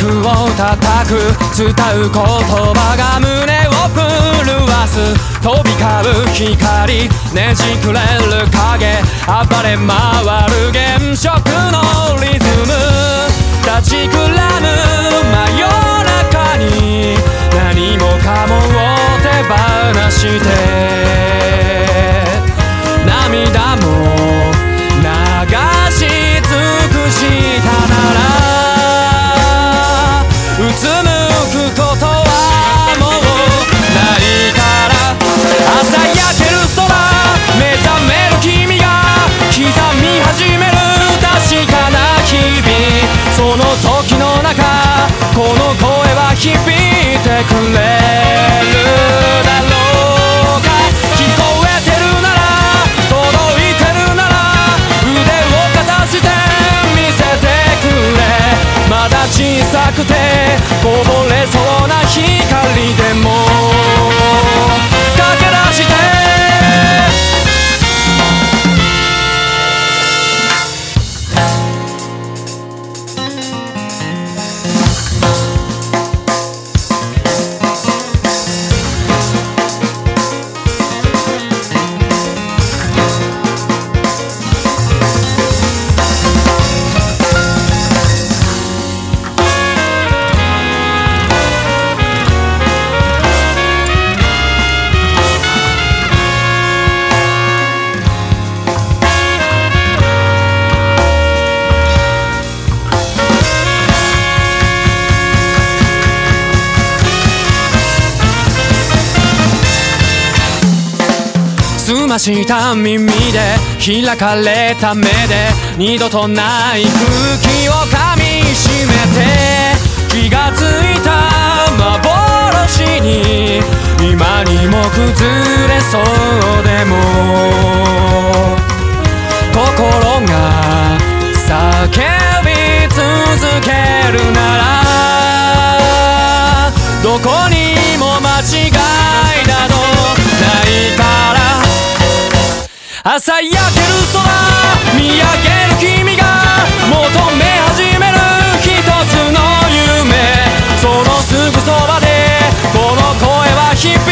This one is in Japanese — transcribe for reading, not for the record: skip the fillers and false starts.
幕を叩く伝う言葉が胸を震わす飛び交う光ねじくれる影暴れ回る原色のリズム立ちくらむ真夜中に何もかもを手放して涙も流し尽くしたならうつむくことはもうないから朝焼ける空目覚める君が刻み始める確かな日々その時の中この声は響いてくれるだろうか聞こえてるなら届いてるなら腕をかざして見せてくれまだ小さくてこぼれそうな光でも駆け出して澄ました耳で開かれた目で二度とない空気を噛みしめて気がついた幻に今にも崩れそうでも心が叫び続けるならどこにも間違いなどないから朝焼ける空見上げる君が求め始める一つの夢そのすぐそばでこの声は響く